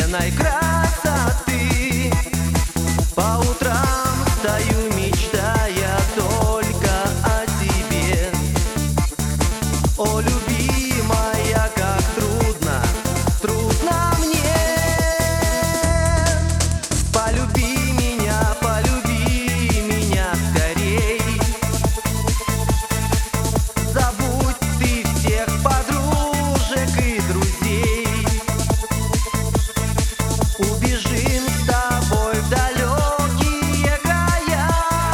несравненной красоты. По утрам встаю, мечтая только о тебе. О, любимая, как трудно, трудно мне. Полюби меня скорей. Забудь ты всех подружек и друзей. Убежим с тобой в далекие края.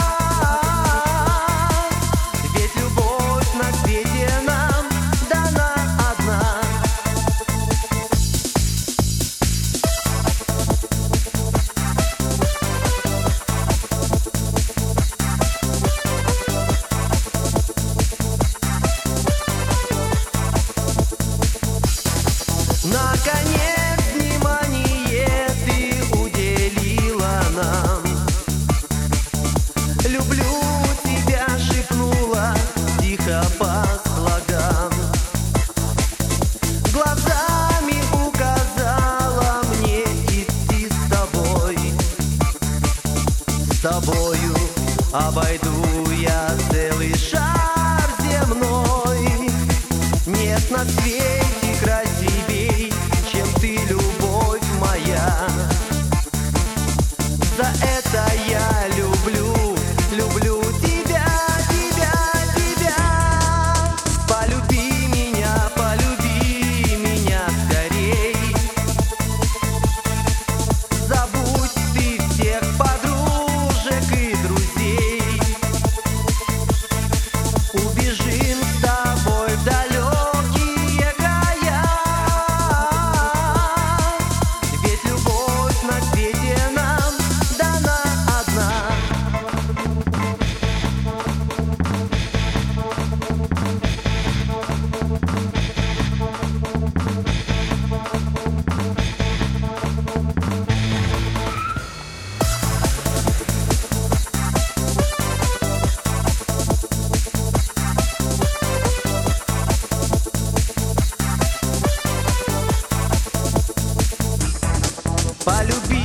Ведь любовь на свете нам дана одна. Наконец внимание ты уделила нам. Люблю тебя, шепнула тихо по слогам. Глазами указала мне идти с тобой. С тобою обойду я целый шар земной. Нет на свете красивей, чем ты, любовь моя. За это я люблю, люблю тебя, тебя, тебя. Полюби меня скорей. Забудь ты всех подружек и друзей. Убежим с тобой в далекие края. Ведь любовь на свете нам дана одна. Полюби